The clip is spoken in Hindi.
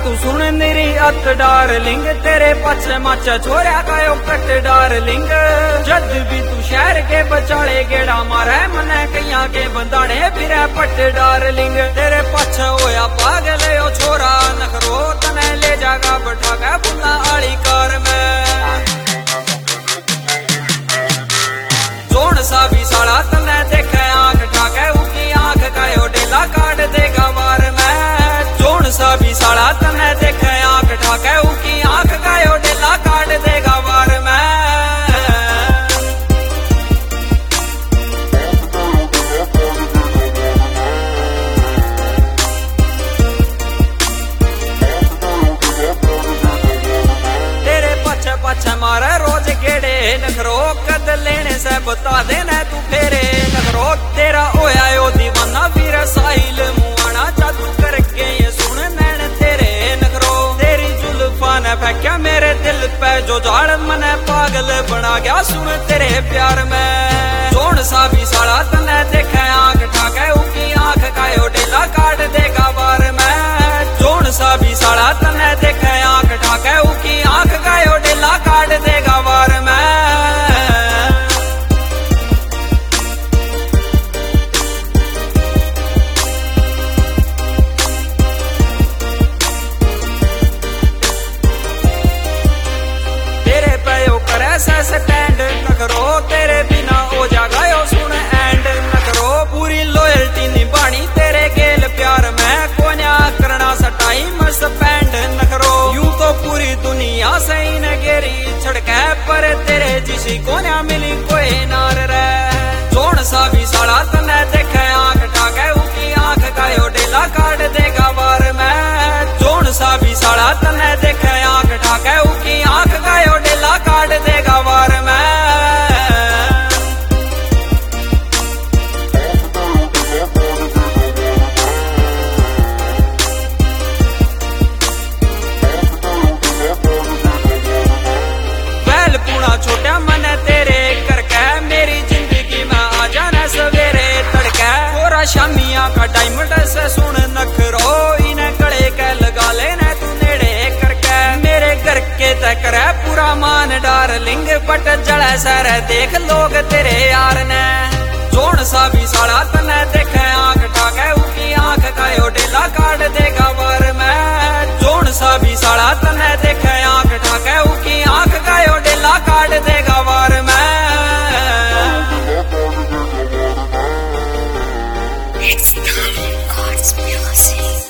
तू सुन मेरी अत डार्लिंग, तेरे पछ मच छोरा कायो कट डार्लिंग। जद भी तू शहर के बचाले गेड़ा मारे, मने कहिया के बंदाने फिरे पट डार्लिंग। तेरे पछ होया पागल ओ छोरा नखरो, तने ले जागा बैठा के बुला आली कार में। जोन सा भी साला तने देखे आंख ठाके, उसकी आंख कायो डेला काट देगा वार में। जोन सा भी साला तने देखे आंख ठाके, उसकी आंख कायो डेला काट देगा वार में। तेरे पछ पछ मारे रोज गेड़े नखरो, कद लेने से बता देना तू फेरे नखरो। तेरा ओया यो दीवाना फिर साहिल मुआना, जादू करके ये सुन नैन तेरे नखरो। तेरी जुल्फा ने फेंका मेरे दिल पे जो झाड़, मने पागल बना गया सुन तेरे प्यार में। जोन सा भी साला तने देखे आंख ठाके, उसकी आंख कायो डेला काट देगा वार में। जोन सा भी साला तने देखे आंख ठाके, उसकी आंख कायो डेला काट देगा वार में। तेरे पे करे से स्टैंड नखरो, तेरे बिना हो जागा यो सुन एंड नखरो। पूरी लॉयल्टी निभानी तेरे गेल प्यार में, कोन्या करना सा टाइम स्पेंड नखरो। यूं तो पूरी दुनिया से ही न गेरी छड़के, पर तेरे जिसी कोन्या मिली कोई नार रे। जोन सा भी साला तने देखे आंख ठाके, उसकी आंख कायो डेला काट देगा वार में। जोन सा भी साला तने देखे आंख ठाके, उसकी आंख कायो डेला काट देगा वार में। बैल पूना छोटा मने तेरे करके, मेरी जिंदगी में आ जाना सवेरे तड़के। थोड़ा शामिया का डायमंड से सुन नखरो, इन्हें गले के लगा लेना तू नेड़े करके। मेरे घर के तक रे पूरा मान डार्लिंग, बट जड़े सर देख लोग तेरे यार ने। जोन सा भी साला तने देखे आंख ठाके, उसकी आंख कायो डेला काट देगा वार में। जोन सा भी साला तने देखे आंख ठाके, उसकी आंख कायो डेला काट देगा वार में। It's God's music.